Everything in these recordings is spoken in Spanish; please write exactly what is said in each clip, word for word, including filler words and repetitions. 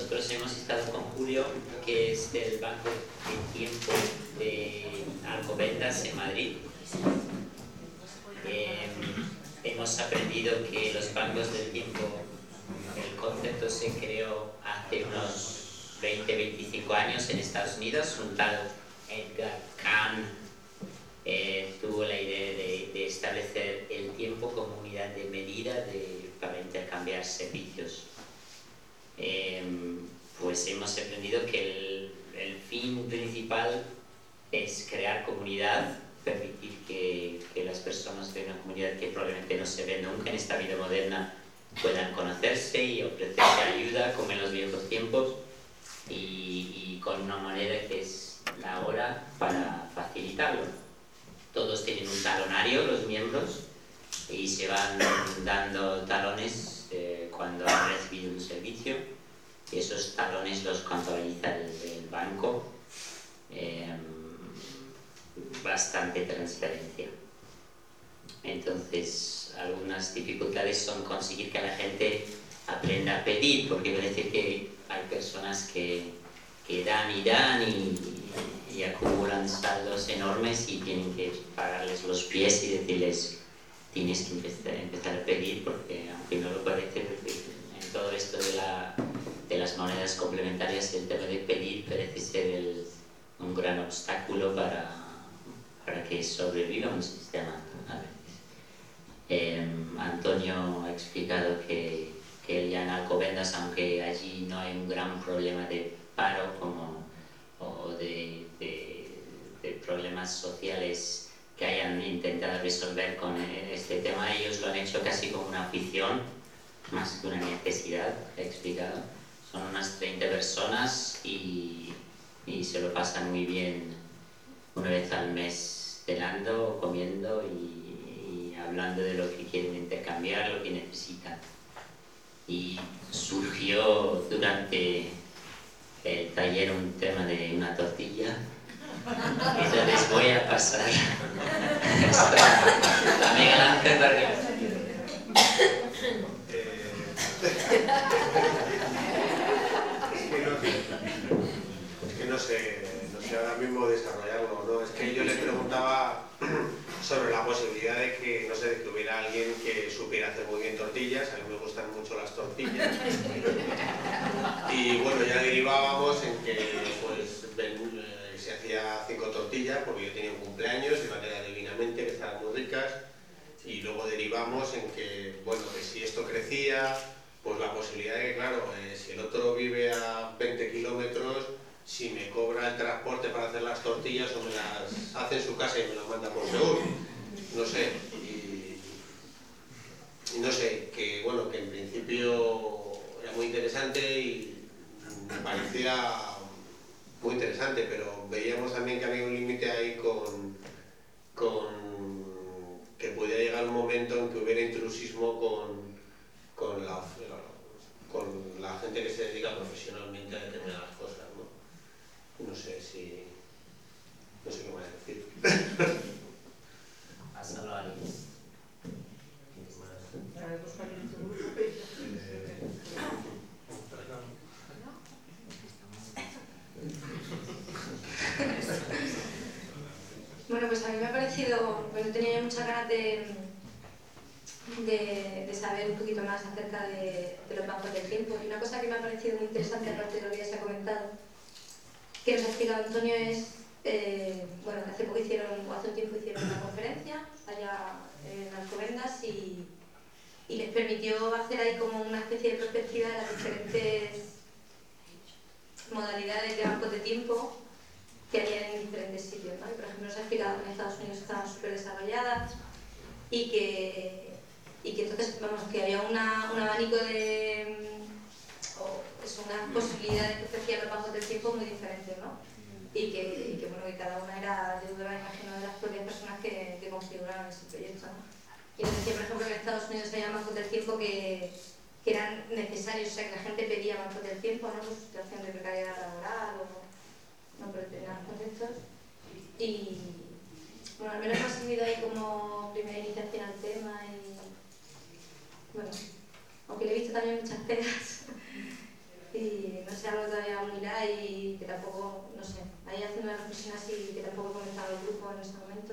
nosotros hemos estado con Julio, que es del Banco de Tiempo de Alcobendas en Madrid. Eh, hemos aprendido que los bancos del tiempo, el concepto se creó hace unos veinte a veinticinco años en Estados Unidos. Un tal Edgar Kahn eh, tuvo la idea de, de establecer el tiempo como unidad de medida de, para intercambiar servicios. Eh, pues hemos aprendido que el, el fin principal es crear comunidad, permitir que, que las personas de una comunidad que probablemente no se ve nunca en esta vida moderna puedan conocerse y ofrecerse ayuda como en los viejos tiempos, y, y con una moneda que es la hora para facilitarlo. Todos tienen un talonario, los miembros, y se van dando talones eh, cuando han recibido un servicio, y esos talones los contabiliza el, el banco. Eh, bastante transparencia. Entonces, algunas dificultades son conseguir que la gente aprenda a pedir, porque parece que hay personas que, que dan y dan y, y acumulan saldos enormes y tienen que pagarles los pies y decirles tienes que empezar, empezar a pedir, porque aunque no lo parece, en todo esto de, la, de las monedas complementarias el tema de pedir parece ser el, un gran obstáculo para para que sobreviva un sistema a veces. Eh, Antonio ha explicado que, que él ya en Alcobendas, aunque allí no hay un gran problema de paro como, o de, de, de problemas sociales que hayan intentado resolver con este tema, ellos lo han hecho casi como una afición, más que una necesidad, he explicado. Son unas treinta personas y, y se lo pasan muy bien una vez al mes cenando, comiendo y, y hablando de lo que quieren intercambiar, lo que necesitan. Y surgió durante el taller un tema de una tortilla. Entonces voy a pasar a Miguel Ángel Vargas. Es que no sé, no sé ahora mismo desarrollarlo, ¿no? Es que yo le preguntaba sobre la posibilidad de que, no sé, de que hubiera alguien que supiera hacer muy bien tortillas. A mí me gustan mucho las tortillas. Y bueno, ya derivábamos en que pues ven, eh, se hacía cinco tortillas porque yo tenía un cumpleaños y manera divinamente que estaban muy ricas. Y luego derivamos en que, bueno, que si esto crecía, pues la posibilidad de que, claro, eh, si el otro vive a veinte kilómetros, si me cobra el transporte para hacer las tortillas o me las hace en su casa y me las manda por seguro, no sé. Y, y no sé, que bueno, que en principio era muy interesante y me parecía muy interesante, pero veíamos también que había un límite ahí con, con que podía llegar un momento en que hubiera intrusismo con, con, la, con la gente que se dedica profesionalmente a determinadas cosas, ¿no? No sé si... no sé qué más decir. Pásalo a alguien. Bueno, pues a mí me ha parecido, bueno, tenía yo muchas ganas de, de, de saber un poquito más acerca de, de los bancos del tiempo, y una cosa que me ha parecido muy interesante, aparte de lo que ya se ha comentado, que nos ha explicado Antonio, es, eh, bueno, hace poco hicieron, o hace un tiempo hicieron una conferencia allá en Alcobendas y, y les permitió hacer ahí como una especie de perspectiva de las diferentes modalidades de bancos de tiempo que harían en diferentes sitios, ¿no? Y por ejemplo, nos ha explicado que en Estados Unidos estaban súper desarrolladas y que, y que entonces, vamos, que había una, un abanico de, o es unas posibilidades que ofrecían los bancos del tiempo muy diferentes, ¿no? Y que, y que, bueno, que cada una era, yo me imagino, de las propias personas que, que configuraban ese proyecto, ¿no? Y nos decía, por ejemplo, que en Estados Unidos había bancos del tiempo que, que eran necesarios, o sea, que la gente pedía bancos del tiempo, ¿no? Por situación de precariedad laboral o no por determinados contextos. Y, bueno, al menos hemos servido ahí como primera iniciación al tema y, bueno, aunque le he visto también muchas pegas. Y, no sé, tranquilidad y que tampoco, no sé, ahí haciendo una reflexión así que tampoco he comentado el grupo en ese momento.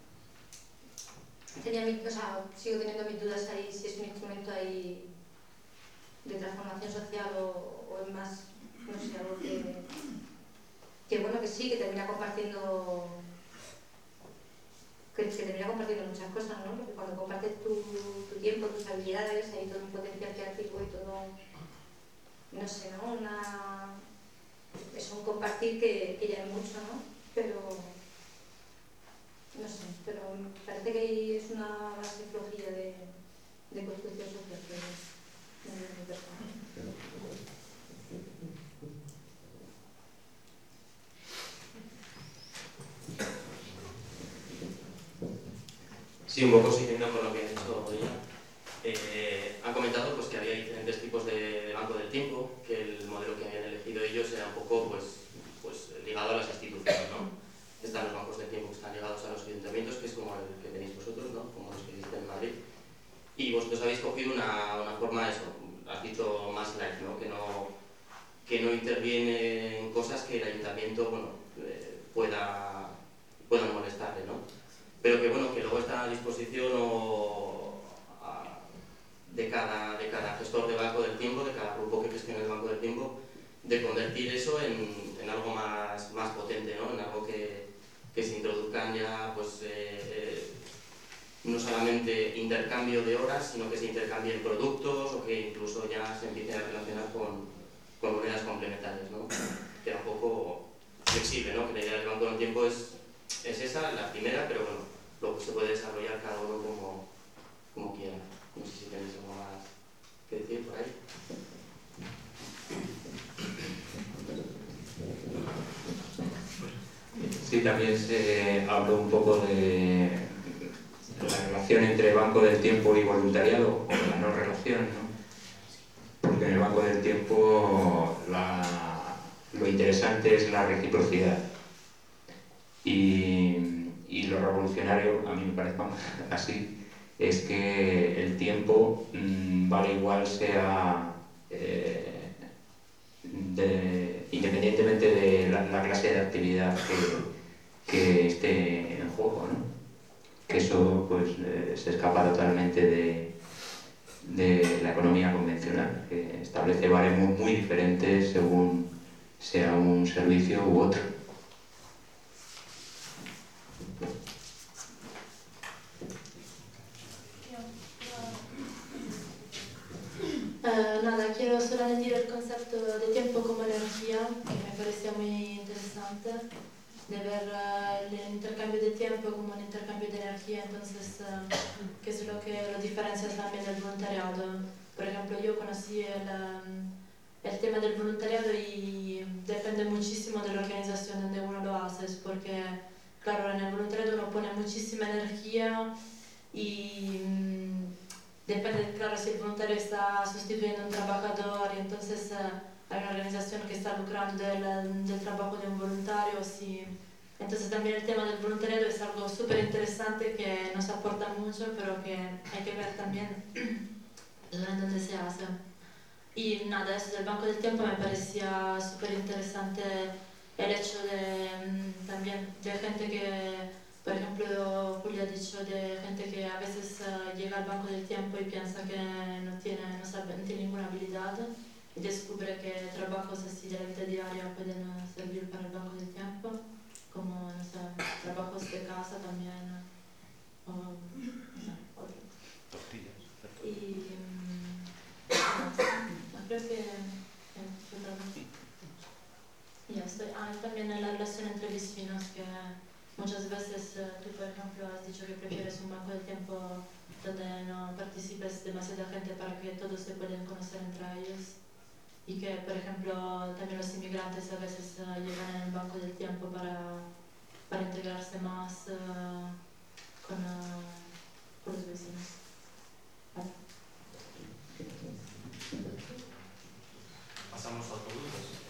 Tenía mi, o sea, sigo teniendo mis dudas ahí si es un instrumento ahí de transformación social o, o es más, no sé, algo que, que bueno, que sí, que termina compartiendo que, que termina compartiendo muchas cosas, ¿no? Porque cuando compartes tu, tu tiempo, tus habilidades, hay todo un potencial creativo y todo, no sé, ¿no? Una, es un compartir que, que ya es mucho, ¿no? Pero, no sé, pero parece que ahí es una base flojilla de, de construcción social que es muy personal. Sí, un poco siguiendo con lo que ha dicho ella. Eh, han comentado pues, que había diferentes tipos de, de banco del tiempo, que el modelo que habían elegido ellos era un poco pues, pues, ligado a las instituciones, ¿no? Están los bancos del tiempo que están ligados a los ayuntamientos, que es como el que tenéis vosotros, ¿no? Como los que existen en Madrid. Y vosotros habéis cogido una, una forma de eso, has dicho más light, ¿no? Que no, que no interviene en cosas que el ayuntamiento bueno, eh, pueda, pueda molestarle, ¿no? Pero que bueno, que luego está a disposición o a, de, cada, de cada gestor de banco del tiempo, de cada grupo que gestiona el banco del tiempo, de convertir eso en, en algo más, más potente, ¿no? En algo que, que se introduzcan ya, pues, eh, eh, no solamente intercambio de horas, sino que se intercambien productos o que incluso ya se empiecen a relacionar con, con monedas complementarias, ¿no? Que era un poco flexible, ¿no? Que la idea del banco del tiempo es, es esa, la primera, pero bueno, luego se puede desarrollar cada uno como, como quiera. No sé si tenéis algo más que decir por ahí. Sí, también se habló un poco de la relación entre banco del tiempo y voluntariado, o la no relación, ¿no? Porque en el banco del tiempo la, lo interesante es la reciprocidad. Y, y lo revolucionario, a mí me parece así, es que el tiempo mmm, vale igual sea eh, de, independientemente de la, la clase de actividad que, que esté en juego, ¿no? Que eso pues eh, se escapa totalmente de, de la economía convencional, que establece baremos muy diferentes según sea un servicio u otro. Uh, nada, quiero solo añadir el concepto de tiempo como energía, que me parecía muy interesante, de ver uh, el intercambio de tiempo como un intercambio de energía, entonces, uh, que es lo que lo diferencia también del voluntariado. Por ejemplo, yo conocí el, um, el tema del voluntariado y depende muchísimo de la organización donde uno lo hace, porque, claro, en el voluntariado uno pone muchísima energía y um, depende, claro, si el voluntario está sustituyendo a un trabajador y entonces uh, hay una organización que está lucrando del, del trabajo de un voluntario. Sí. Entonces también el tema del voluntariado es algo súper interesante que nos aporta mucho, pero que hay que ver también en dónde se hace. Y nada, eso del banco del tiempo me parecía súper interesante el hecho de también de gente que, por ejemplo, Julia ha dicho de gente que a veces uh, llega al banco del tiempo y piensa que no tiene, no sabe, no tiene ninguna habilidad y descubre que trabajos así de la vida diaria pueden uh, servir para el banco del tiempo, como no sé, trabajos de casa también, o no sé, otro. Y um, no, creo que eh, ya estoy. Ah, y también en la relación entre vecinos, que muchas veces uh, tú, por ejemplo, has dicho que prefieres un banco de tiempo donde no participes demasiada gente para que todos se puedan conocer entre ellos. Y que, por ejemplo, también los inmigrantes a veces uh, llegan en el banco del tiempo para, para integrarse más uh, con, uh, con los vecinos. Vale. Pasamos a autobuses.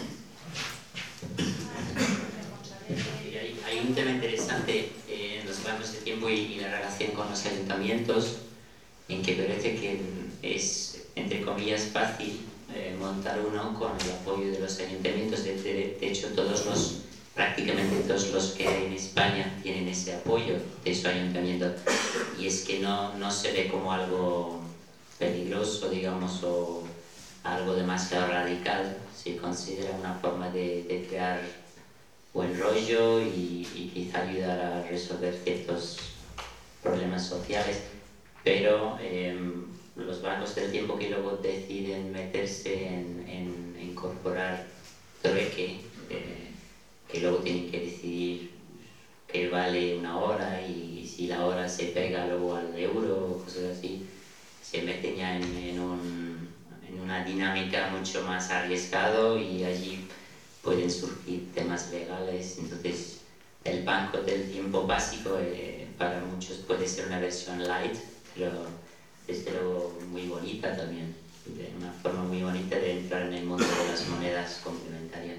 Y hay, hay un tema interesante eh, en los bancos de tiempo y, y la relación con los ayuntamientos, en que parece que es, entre comillas, fácil eh, montar uno con el apoyo de los ayuntamientos. De, de, de hecho, todos los, prácticamente todos los que hay en España tienen ese apoyo de su ayuntamiento. Y es que no, no se ve como algo peligroso, digamos, o algo demasiado radical. Se considera una forma de, de crear buen rollo y, y quizá ayudar a resolver ciertos problemas sociales, pero eh, los bancos del tiempo que luego deciden meterse en, en incorporar trueque, eh, que luego tienen que decidir qué vale una hora y si la hora se pega luego al euro o cosas así, se meten ya en, en, un, en una dinámica mucho más arriesgado y allí pueden surgir temas legales. Entonces el banco del tiempo básico eh, para muchos puede ser una versión light, pero desde luego muy bonita también, de una forma muy bonita de entrar en el mundo de las monedas complementarias.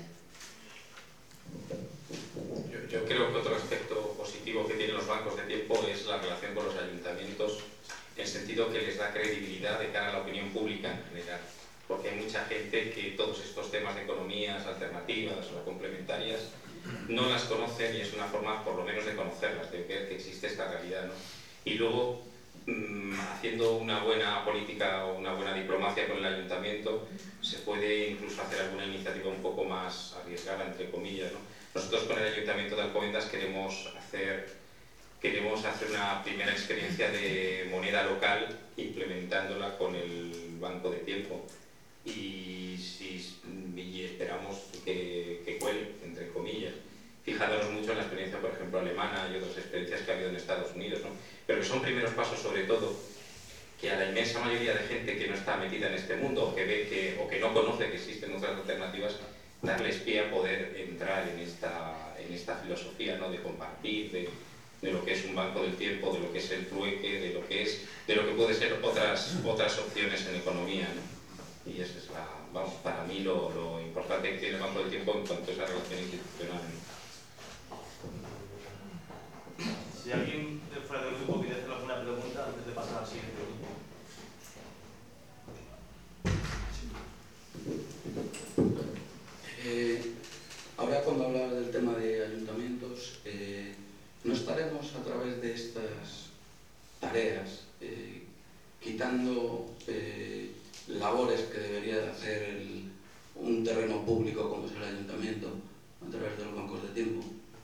Yo, yo creo que otro aspecto positivo que tienen los bancos de tiempo es la relación con los ayuntamientos, en el sentido que les da credibilidad de cara a la opinión pública en general, porque hay mucha gente que todos estos temas de economías alternativas o complementarias no las conocen, y es una forma por lo menos de conocerlas, de ver que existe esta realidad, ¿no? Y luego, mmm, haciendo una buena política o una buena diplomacia con el ayuntamiento, se puede incluso hacer alguna iniciativa un poco más arriesgada, entre comillas, ¿no? Nosotros con el Ayuntamiento de Alcobendas queremos hacer, queremos hacer una primera experiencia de moneda local implementándola con el banco de tiempo. Y, si, y esperamos que, que cuele, entre comillas, fijándonos mucho en la experiencia, por ejemplo, alemana y otras experiencias que ha habido en Estados Unidos, ¿no? Pero que son primeros pasos, sobre todo, que a la inmensa mayoría de gente que no está metida en este mundo o que ve que, o que no conoce que existen otras alternativas, darles pie a poder entrar en esta, en esta filosofía, ¿no? De compartir, de, de lo que es un banco del tiempo, de lo que es el trueque, de lo que es, de lo que puede ser otras, otras opciones en economía, ¿no? Y esa es la, vamos, para mí lo, lo importante que tiene el Banco del Tiempo en cuanto a esa relación institucional, ¿no? Si alguien de fuera del grupo quiere hacer alguna pregunta antes de pasar al siguiente grupo. Eh, ahora, cuando hablabas del tema de ayuntamientos, eh, ¿no estaremos a través de estas tareas eh, quitando eh, labores que debería de hacer el, un terreno público como es el ayuntamiento a través de los bancos de tiempo?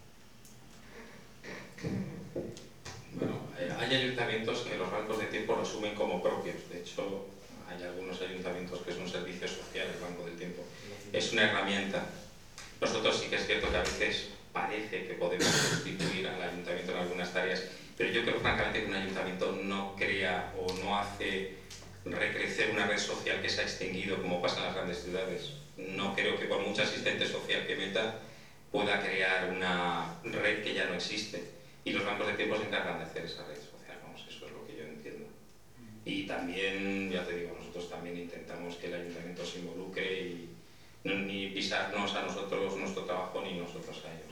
Bueno, eh, hay ayuntamientos que los bancos de tiempo lo asumen como propios. De hecho, hay algunos ayuntamientos que son servicios sociales, el Banco del Tiempo. Es una herramienta. Nosotros sí que es cierto que a veces parece que podemos sustituir al ayuntamiento en algunas tareas, pero yo creo francamente que un ayuntamiento no crea o no hace recrecer una red social que se ha extinguido como pasa en las grandes ciudades. No creo que por mucha asistente social que meta pueda crear una red que ya no existe, y los bancos de tiempo se encargan de hacer esa red social, vamos, eso es lo que yo entiendo. Y también, ya te digo, nosotros también intentamos que el ayuntamiento se involucre y no, ni pisarnos a nosotros nuestro trabajo ni nosotros a ellos.